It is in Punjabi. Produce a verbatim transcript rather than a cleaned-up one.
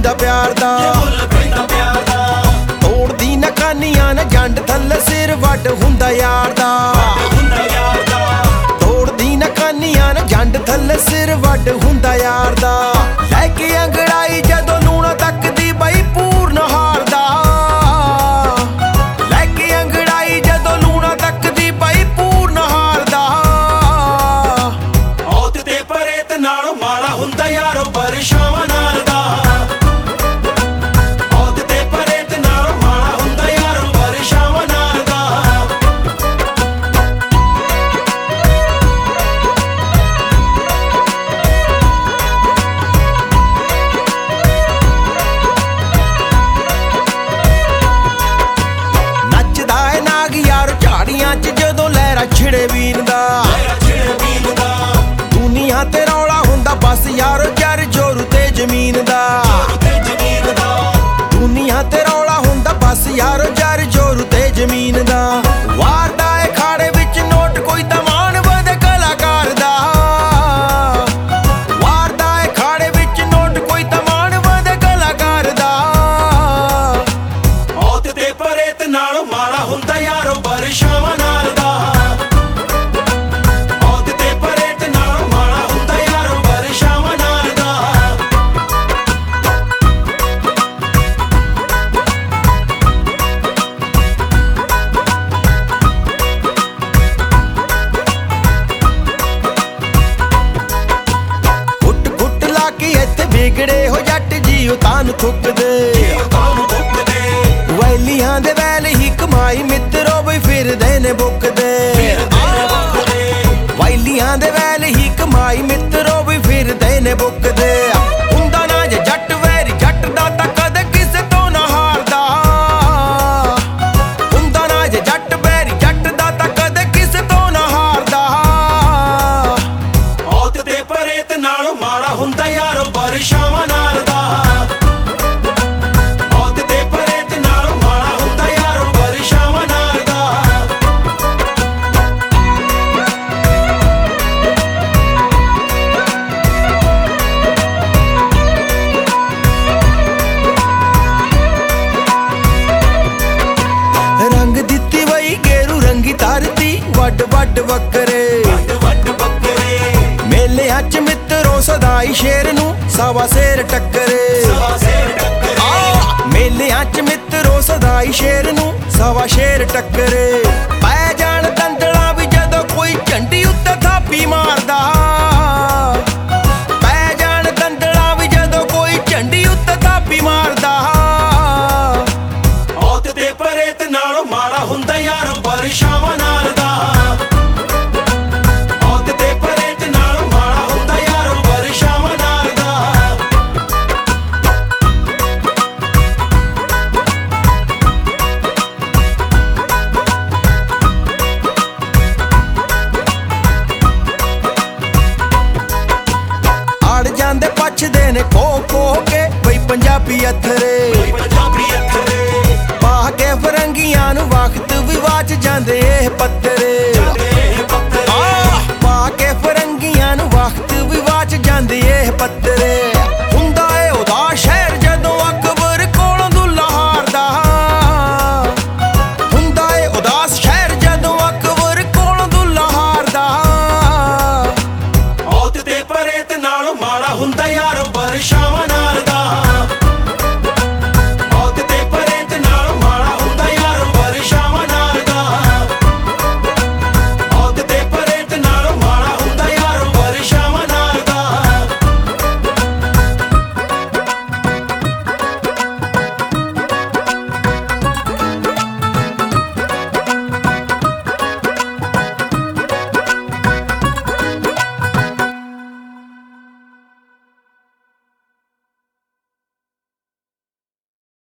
ਪੈਂਦਾ ਪਿਆਰ ਦਾ, ਮੁੱਲ ਪੈਂਦਾ ਪਿਆਰ ਦਾ। ਤੋੜਦੀ ਨਾ ਕਾਨੀਆਂ ਨਾ ਜੰਡ ਥੱਲੇ ਸਿਰ ਵੱਡ ਹੁੰਦਾ ਯਾਰ ਦਾ, ਹੁੰਦਾ ਯਾਰ ਦਾ। ਤੋੜਦੀ ਨਾ ਕਾਨੀਆਂ ਨਾ ਜੰਡ ਥੱਲੇ ਸਿਰ ਵੱਡ ਹੁੰਦਾ ਯਾਰ ਦਾ। ਲੈ ਕੇ ਅੰਗੜਾਈ ਜਦੋਂ ਲੂਣਾ ਤੱਕਦੀ ਬਈ ਪੂਰਨ ਹਾਰਦਾ, ਲੈ ਕੇ ਅੰਗੜਾਈ ਜਦੋਂ ਲੂਣਾ ਤੱਕਦੀ ਬਈ ਪੂਰਨ ਹਾਰਦਾ। ਮੌਤ ਤੇ ਪ੍ਰੇਤ ਨਾਲੋਂ ਮਾੜਾ ਹੁੰਦਾ ਯਾਰੋ ਪਰਛਾਵਾਂ ਨਾਲ ਦਾ, ਮੌਤ ਤੇ ਪ੍ਰੇਤ ਨਾਲੋਂ ਮਾੜਾ ਹੁੰਦਾ ਯਾਰੋ ਪਰਛਾਵਾਂ ਨਾਲ ਦਾ। ਨੱਚਦਾ ਏ ਨਾਗ ਯਾਰ ਝਾੜੀਆਂ 'ਚ ਜਦੋਂ ਲਹਿਰਾ ਛਿੜੇ ਵੀਨ ਦਾ, ਮੇਰਾ ਛਿੜੇ ਵੀਨ ਦਾ। ਦੁਨੀਆ ਤੇ ਰੌਲਾ ਹੁੰਦਾ ਬਸ ਯਾਰ ਜਰ ਜੋਰ ਤੇ ਜ਼ਮੀਨ ਦਾ, ਤੇ ਜ਼ਮੀਨ ਦਾ। ਦੁਨੀਆ ਤੇ ਰੌਲਾ ਹੁੰਦਾ ਬਸ ਯਾਰ ਜਰ ਜੋਰ ਤੇ ਜ਼ਮੀਨ ਦਾ। ਵਾਰਦਾ ਏ ਖਾੜੇ ਵਿੱਚ ਨੋਟ ਕੋਈ ਤਮਾਨ ਵਧੇ ਕਲਾਕਾਰ ਦਾ, ਵਾਰਦਾ ਏ ਖਾੜੇ ਵਿੱਚ ਨੋਟ ਕੋਈ ਤਮਾਨ ਵਧੇ ਕਲਾਕਾਰ ਦਾ। ਮੌਤ ਤੇ ਪ੍ਰੇਤ ਨਾਲੋਂ ਮਾੜਾ ਹੁੰਦਾ ਯਾਰੋ ਪਰਛਾਵਾਂ ਨਾਲ ਦਾ, ਮੌਤ ਤੇ ਪ੍ਰੇਤ ਨਾਲੋਂ ਮਾੜਾ ਹੁੰਦਾ ਯਾਰੋ ਪਰਛਾਵਾਂ ਨਾਲ ਦਾ। ਫੁੱਟ ਫੁੱਟ ਲਾ ਕੇ ਇੱਥੇ ਵਿਗੜੇ ਹੋ ਜੱਟ ਜੀਓ ਤਾਨ ਥੁੱਕਦੇ, ਤੁਹਾਨੂੰ ਭੁੱਖਦੇ ਵੈਲੀਆਂ ਦੇ ਵੈਲ ਹੀ ਕਮਾਈ ਮਿੱਤਰੋ ਬਈ ਫਿਰਦੇ ਨੇ ਬੁੱਕਦੇ, ਵੈਲੀਆਂ ਦੇ ਵੈਲ ਹੀ ਕਮਾਈ ਮਿੱਤਰੋ ਬਈ ਫਿਰਦੇ ਨੇ ਬੁੱਕਦੇ। ਹੁੰਦਾ ਨਾ ਜੇ ਜੱਟ ਵੈਰੀ ਜੱਟ ਦਾ ਤਾਂ ਕਦੇ ਕਿਸੇ ਤੋਂ ਨਾ ਹਾਰਦਾ, ਹੁੰਦਾ ਨਾ ਜੇ ਜੱਟ ਵੈਰੀ ਜੱਟ ਦਾ ਤਾਂ ਕਦੇ ਕਿਸੇ ਤੋਂ ਨਾ ਹਾਰਦਾ। ਮੌਤ ਤੇ ਪ੍ਰੇਤ ਨਾਲੋਂ ਮਾੜਾ ਹੁੰਦਾ ਯਾਰੋ ਪਰਛਾਵਾਂ ਨਾਲ ਦਾ, ਮੌਤ ਤੇ ਪ੍ਰੇਤ ਨਾਲੋਂ ਮਾੜਾ ਹੁੰਦਾ ਯਾਰੋ ਪਰਛਾਵਾਂ ਨਾਲ ਦਾ। ਰੰਗ ਦਿੱਤੀ ਬਈ ਗੇਰੂ ਰੰਗੀ ਧਰਤੀ ਵੱਡ ਵੱਡ ਵੱਕਰੇ, ਵੱਡ ਵੱਡ ਬੱਕਰੇ ਮੇਲਿਆਂ 'ਚ ਮਿੱਤਰੋ ਸਦਾਈ ਸ਼ੇਰ ਨੂੰ ਸਵਾ ਸ਼ੇਰ ਟੱਕਰੇ। ਸਵਾ ਸਿਰ ਟੱਕਰੇ ਆ ਮੇਲਿਆਂ 'ਚ ਮਿੱਤਰੋ ਸਦਾਈ ਸ਼ੇਰ ਨੂੰ ਸਵਾ ਸ਼ੇਰ ਟੱਕਰੇ। ਪੈ ਜਾਣ ਦੰਦਲਾਂ ਵੀ ਜਦੋਂ ਕੋਈ ਝੰਡੀ ਉੱਤੇ ਥਾਪੀ ਮਾਰਦਾ, ਪੈ ਜਾਣ ਦੰਦਲਾਂ ਵੀ ਜਦੋਂ ਕੋਈ ਝੰਡੀ ਉੱਤੇ ਥਾਪੀ ਮਾਰਦਾ। ਮੌਤ ਤੇ ਪ੍ਰੇਤ ਨਾਲੋਂ ਮਾੜਾ ਹੁੰਦਾ ਯਾਰੋ ਪਰਛਾਵਾਂ ਨਾਲ ਦਾ, ਮੌਤ ਤੇ ਪ੍ਰੇਤ ਨਾਲੋਂ ਮਾੜਾ ਹੁੰਦਾ ਯਾਰੋ ਪਰਛਾਵਾਂ ਨਾਲ ਦਾ। ਆੜ ਜਾਂਦੇ ਪਛਦੇ ਨੇ ਖੋ ਖੋ ਕੇ ਬਈ ਪੰਜਾਬੀ ਅਥਰੇ, ਪੰਜਾਬੀ ਅੱਖਰੇ ਪਾ ਕੇ ਫਰੰਗੀਆਂ ਨੂੰ ਵਕਤ ਵੀ ਵਾਚ ਜਾਂਦੇ ਇਹ ਪੱਤੇ।